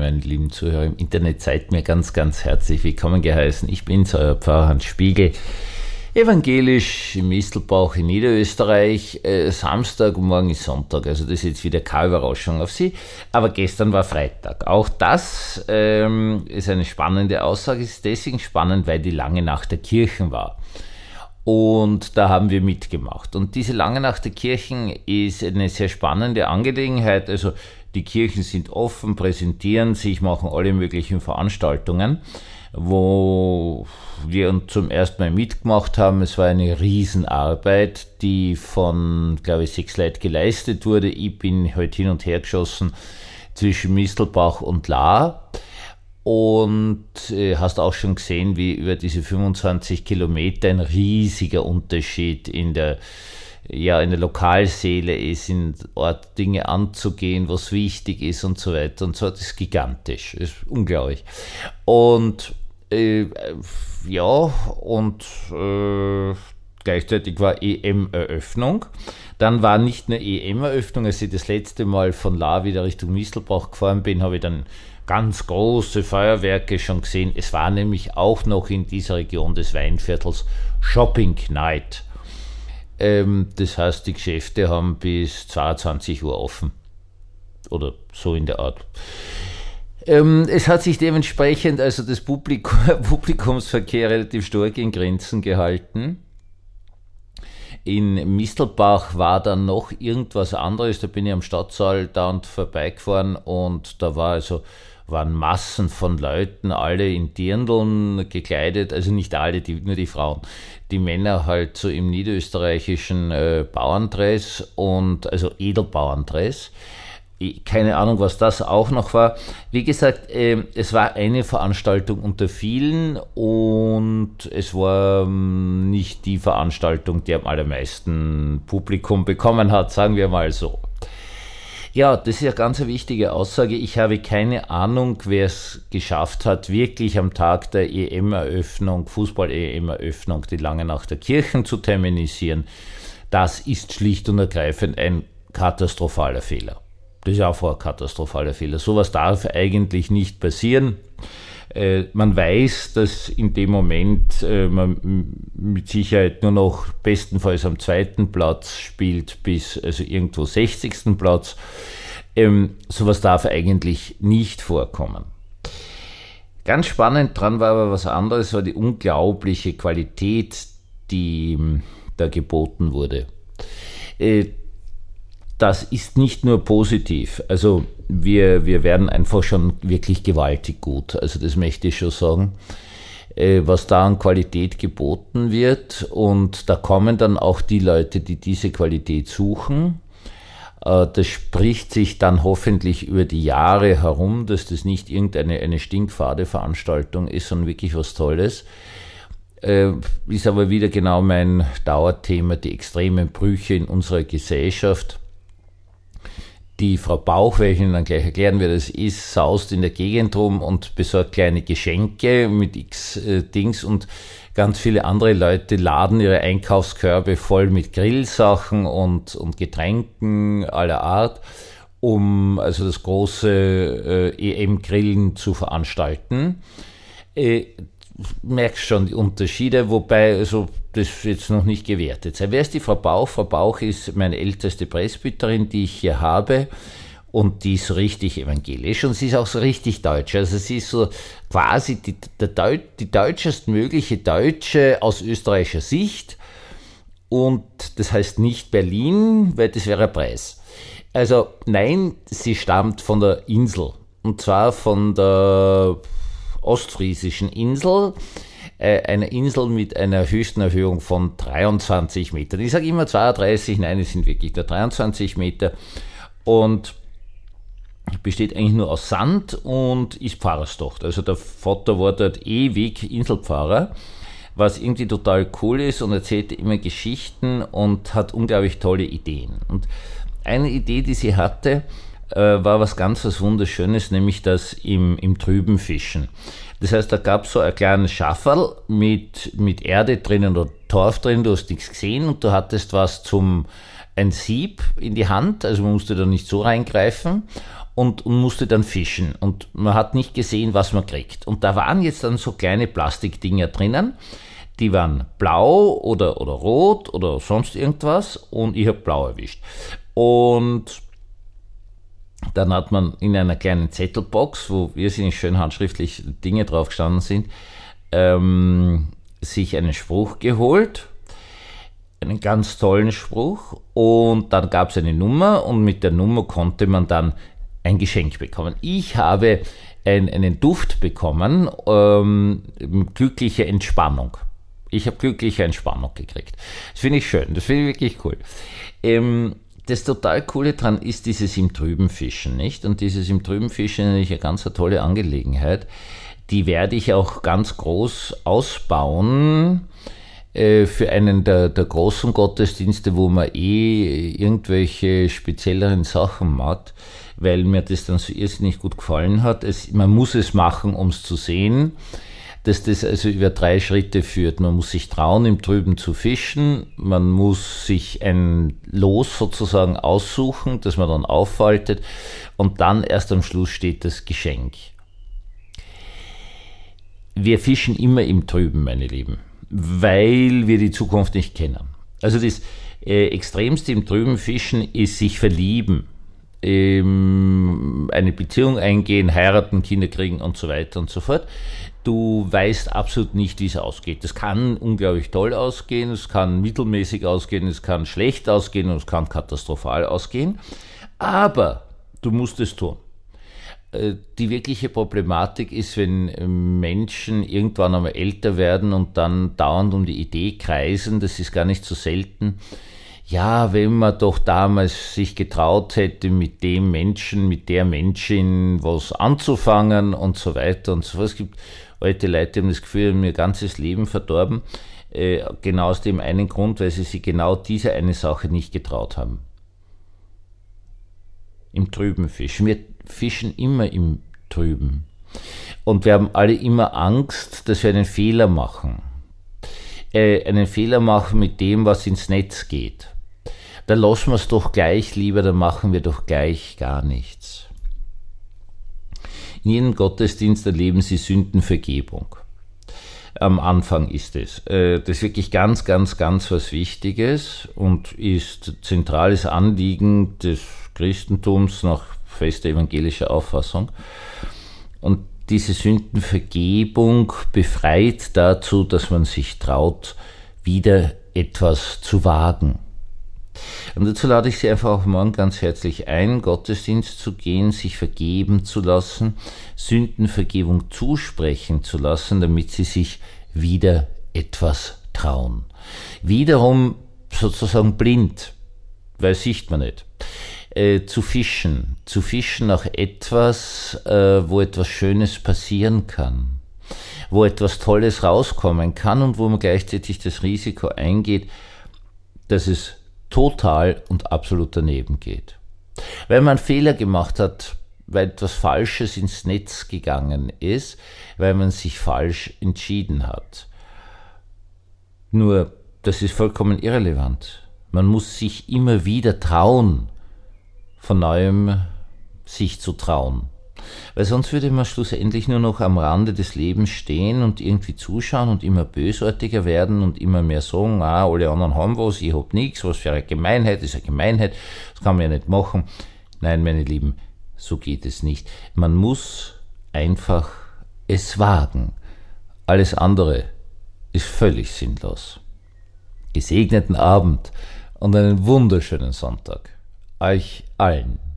meine lieben Zuhörer im Internet, seid mir ganz, ganz herzlich willkommen geheißen. Ich bin's, euer Pfarrer Hans Spiegel, evangelisch im Mistelbach in Niederösterreich. Samstag und morgen ist Sonntag, also das ist jetzt wieder keine Überraschung auf Sie. Aber gestern war Freitag. Auch das ist eine spannende Aussage. Es ist deswegen spannend, weil die lange Nacht der Kirchen war. Und da haben wir mitgemacht. Und diese lange Nacht der Kirchen ist eine sehr spannende Angelegenheit. Also die Kirchen sind offen, präsentieren sich, machen alle möglichen Veranstaltungen, wo wir zum ersten Mal mitgemacht haben. Es war eine Riesenarbeit, die von, glaube ich, 6 Leuten geleistet wurde. Ich bin heute hin und her geschossen zwischen Mistelbach und Lahr. Und hast auch schon gesehen, wie über diese 25 Kilometer ein riesiger Unterschied in der Lokalseele ist, in Ort Dinge anzugehen, was wichtig ist und so weiter und so. Das ist gigantisch, das ist unglaublich. Und gleichzeitig war EM-Eröffnung. Dann war nicht nur EM-Eröffnung, als ich das letzte Mal von Lahr wieder Richtung Mistelbach gefahren bin, habe ich dann ganz große Feuerwerke schon gesehen. Es war nämlich auch noch in dieser Region des Weinviertels Shopping Night. Das heißt, die Geschäfte haben bis 22 Uhr offen. Oder so in der Art. Es hat sich dementsprechend also das Publikumsverkehr relativ stark in Grenzen gehalten. In Mistelbach war dann noch irgendwas anderes, da bin ich am Stadtsaal dauernd vorbeigefahren und da waren Massen von Leuten, alle in Dirndln gekleidet, also nicht alle, nur die Frauen. Die Männer halt so im niederösterreichischen Bauerndress und also Edelbauerndress. Keine Ahnung, was das auch noch war. Wie gesagt, es war eine Veranstaltung unter vielen und es war nicht die Veranstaltung, die am allermeisten Publikum bekommen hat, sagen wir mal so. Ja, das ist ja ganz eine wichtige Aussage. Ich habe keine Ahnung, wer es geschafft hat, wirklich am Tag der EM-Eröffnung, Fußball-EM-Eröffnung, die lange Nacht der Kirchen zu terminisieren. Das ist schlicht und ergreifend ein katastrophaler Fehler. Das ist auch ein katastrophaler Fehler. Sowas darf eigentlich nicht passieren. Man weiß, dass in dem Moment man mit Sicherheit nur noch bestenfalls am 2. Platz spielt, bis also irgendwo 60. Platz. Sowas darf eigentlich nicht vorkommen. Ganz spannend dran war aber was anderes, war die unglaubliche Qualität, die da geboten wurde. Das ist nicht nur positiv, also wir werden einfach schon wirklich gewaltig gut, also das möchte ich schon sagen, was da an Qualität geboten wird und da kommen dann auch die Leute, die diese Qualität suchen. Das spricht sich dann hoffentlich über die Jahre herum, dass das nicht irgendeine stinkfade Veranstaltung ist, sondern wirklich was Tolles. Ist aber wieder genau mein Dauerthema, die extremen Brüche in unserer Gesellschaft. Die Frau Bauch, welche Ihnen dann gleich erklären, wer das ist, saust in der Gegend rum und besorgt kleine Geschenke mit x Dings und ganz viele andere Leute laden ihre Einkaufskörbe voll mit Grillsachen und Getränken aller Art, um also das große EM-Grillen zu veranstalten. Merkst schon die Unterschiede, wobei also das jetzt noch nicht gewertet sei. Wer ist die Frau Bauch? Frau Bauch ist meine älteste Presbyterin, die ich hier habe und die ist so richtig evangelisch und sie ist auch so richtig deutsch. Also sie ist so quasi die deutschestmögliche Deutsche aus österreichischer Sicht und das heißt nicht Berlin, weil das wäre ein Preis. Also nein, sie stammt von der Insel und zwar von der ostfriesischen Insel, einer Insel mit einer höchsten Erhöhung von 23 Metern. Ich sage immer 32, nein, es sind wirklich nur 23 Meter und besteht eigentlich nur aus Sand und ist Pfarrerstochter. Also der Vater war dort ewig Inselpfarrer, was irgendwie total cool ist und erzählt immer Geschichten und hat unglaublich tolle Ideen. Und eine Idee, die sie hatte, war was Wunderschönes, nämlich das im Trüben Fischen. Das heißt, da gab es so ein kleines Schafferl mit Erde drinnen oder Torf drin, du hast nichts gesehen und du hattest ein Sieb in die Hand, also man musste da nicht so reingreifen und musste dann fischen. Und man hat nicht gesehen, was man kriegt. Und da waren jetzt dann so kleine Plastikdinger drinnen, die waren blau oder rot oder sonst irgendwas und ich habe blau erwischt. Und dann hat man in einer kleinen Zettelbox, wo irrsinnig schön handschriftlich Dinge drauf gestanden sind, sich einen Spruch geholt, einen ganz tollen Spruch, und dann gab es eine Nummer und mit der Nummer konnte man dann ein Geschenk bekommen. Ich habe einen Duft bekommen, glückliche Entspannung. Ich habe glückliche Entspannung gekriegt. Das finde ich schön, das finde ich wirklich cool. Das total Coole dran ist dieses im Trüben Fischen, nicht? Und dieses im Trüben Fischen ist natürlich eine ganz tolle Angelegenheit. Die werde ich auch ganz groß ausbauen für einen der großen Gottesdienste, wo man irgendwelche spezielleren Sachen macht, weil mir das dann so irrsinnig gut gefallen hat. Man muss es machen, um es zu sehen, dass das also über 3 Schritte führt. Man muss sich trauen, im Trüben zu fischen, man muss sich ein Los sozusagen aussuchen, das man dann auffaltet, und dann erst am Schluss steht das Geschenk. Wir fischen immer im Trüben, meine Lieben, weil wir die Zukunft nicht kennen. Also das Extremste im Trüben Fischen ist sich verlieben, eine Beziehung eingehen, heiraten, Kinder kriegen und so weiter und so fort. Du weißt absolut nicht, wie es ausgeht. Das kann unglaublich toll ausgehen, es kann mittelmäßig ausgehen, es kann schlecht ausgehen und es kann katastrophal ausgehen. Aber du musst es tun. Die wirkliche Problematik ist, wenn Menschen irgendwann einmal älter werden und dann dauernd um die Idee kreisen, das ist gar nicht so selten, ja, wenn man doch damals sich getraut hätte, mit dem Menschen, mit der Menschin was anzufangen und so weiter und so fort. Es gibt alte Leute, die haben das Gefühl, haben ihr ganzes Leben verdorben, genau aus dem einen Grund, weil sie sich genau diese eine Sache nicht getraut haben. Im Trüben fischen. Wir fischen immer im Trüben. Und wir haben alle immer Angst, dass wir einen Fehler machen. Einen Fehler machen mit dem, was ins Netz geht. Da lassen wir es doch gleich lieber, da machen wir doch gleich gar nichts. In jedem Gottesdienst erleben Sie Sündenvergebung. Am Anfang ist es. Das ist wirklich ganz, ganz, ganz was Wichtiges und ist zentrales Anliegen des Christentums nach fester evangelischer Auffassung. Und diese Sündenvergebung befreit dazu, dass man sich traut, wieder etwas zu wagen. Und dazu lade ich Sie einfach auch morgen ganz herzlich ein, Gottesdienst zu gehen, sich vergeben zu lassen, Sündenvergebung zusprechen zu lassen, damit Sie sich wieder etwas trauen. Wiederum sozusagen blind, weil sieht man nicht. Zu fischen nach etwas, wo etwas Schönes passieren kann, wo etwas Tolles rauskommen kann und wo man gleichzeitig das Risiko eingeht, dass es total und absolut daneben geht. Weil man Fehler gemacht hat, weil etwas Falsches ins Netz gegangen ist, weil man sich falsch entschieden hat. Nur, das ist vollkommen irrelevant. Man muss sich immer wieder trauen, von Neuem sich zu trauen. Weil sonst würde man schlussendlich nur noch am Rande des Lebens stehen und irgendwie zuschauen und immer bösartiger werden und immer mehr sagen, alle anderen haben was, ich hab nichts, was für eine Gemeinheit, ist eine Gemeinheit, das kann man ja nicht machen. Nein, meine Lieben, so geht es nicht. Man muss einfach es wagen. Alles andere ist völlig sinnlos. Gesegneten Abend und einen wunderschönen Sonntag. Euch allen.